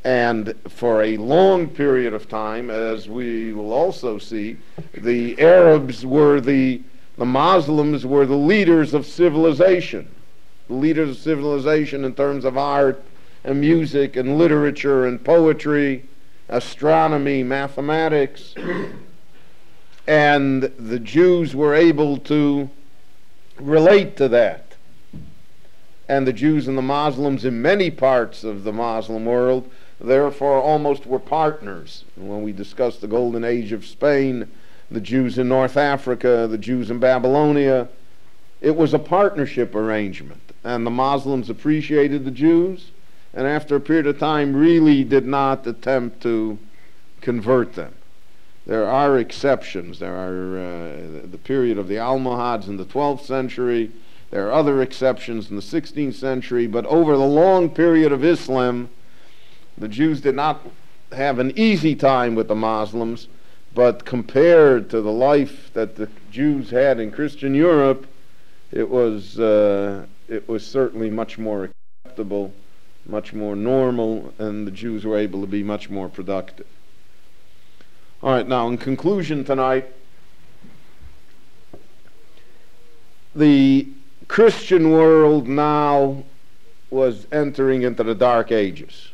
And for a long period of time, as we will also see, the Arabs were the Muslims were the leaders of civilization. The leaders of civilization in terms of art and music and literature and poetry, astronomy, mathematics. And the Jews were able to relate to that. And the Jews and the Muslims in many parts of the Muslim world therefore almost were partners. When we discussed the golden age of Spain, the Jews in North Africa, the Jews in Babylonia, it was a partnership arrangement. And the Muslims appreciated the Jews, and after a period of time really did not attempt to convert them. There are exceptions. There are the period of the Almohads in the 12th century. There are other exceptions in the 16th century, but over the long period of Islam, the Jews did not have an easy time with the Muslims, but compared to the life that the Jews had in Christian Europe, it was certainly much more acceptable, much more normal, and the Jews were able to be much more productive. All right, now in conclusion tonight, the Christian world now was entering into the Dark Ages.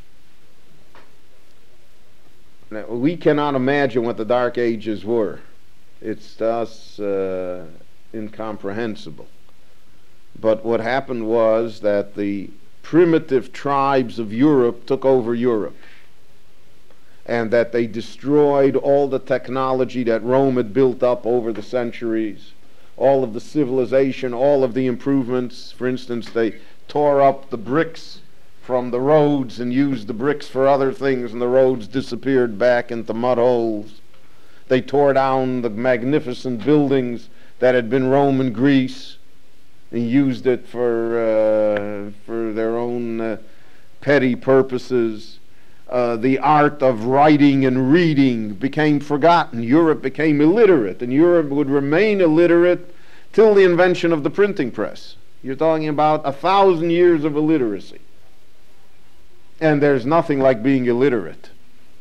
Now, we cannot imagine what the Dark Ages were. It's to us incomprehensible. But what happened was that the primitive tribes of Europe took over Europe, and that they destroyed all the technology that Rome had built up over the centuries, all of the civilization, all of the improvements. For instance, they tore up the bricks from the roads and used the bricks for other things, and the roads disappeared back into mud holes. They tore down the magnificent buildings that had been Roman Greece and used it for their own petty purposes. The art of writing and reading became forgotten. Europe became illiterate, and Europe would remain illiterate till the invention of the printing press. You're talking about 1,000 years of illiteracy. And there's nothing like being illiterate.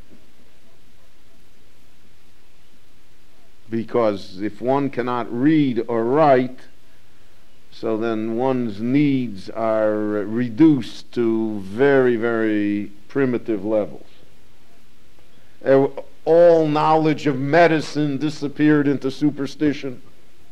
Because if one cannot read or write, so then one's needs are reduced to very, very primitive levels. All knowledge of medicine disappeared into superstition.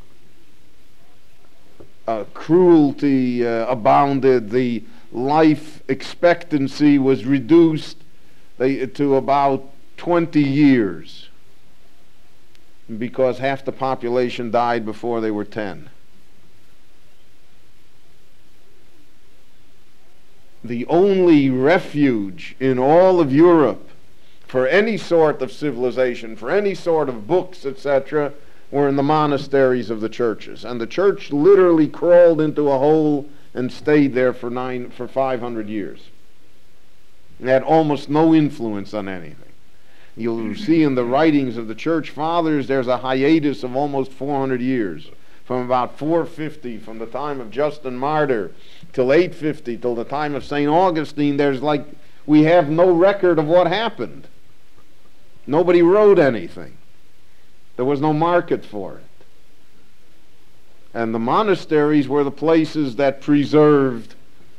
Cruelty abounded. The life expectancy was reduced to about 20 years because half the population died before they were 10. The only refuge in all of Europe for any sort of civilization, for any sort of books, etc., were in the monasteries of the churches. And the church literally crawled into a hole and stayed there for 500 years. It had almost no influence on anything. You'll see in the writings of the church fathers there's a hiatus of almost 400 years. From about 450, from the time of Justin Martyr, till 850, till the time of St. Augustine, we have no record of what happened. Nobody wrote anything. There was no market for it. And the monasteries were the places that preserved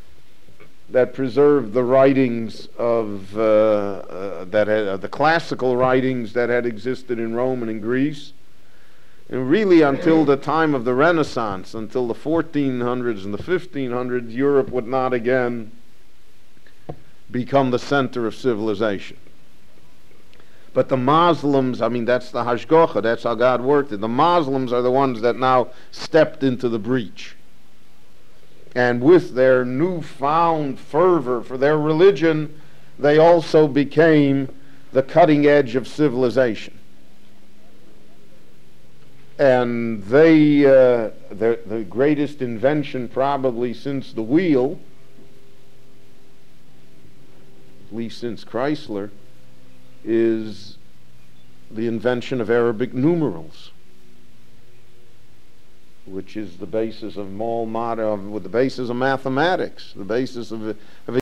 the writings of the classical writings that had existed in Rome and in Greece. And really until the time of the Renaissance, until the 1400s and the 1500s, Europe would not again become the center of civilization. But the Muslims, that's the Hashgacha, that's how God worked it. The Muslims are the ones that now stepped into the breach. And with their newfound fervor for their religion, they also became the cutting edge of civilization. And the greatest invention probably since the wheel, at least since Chrysler, is the invention of Arabic numerals, which is the basis of the basis of mathematics, the basis of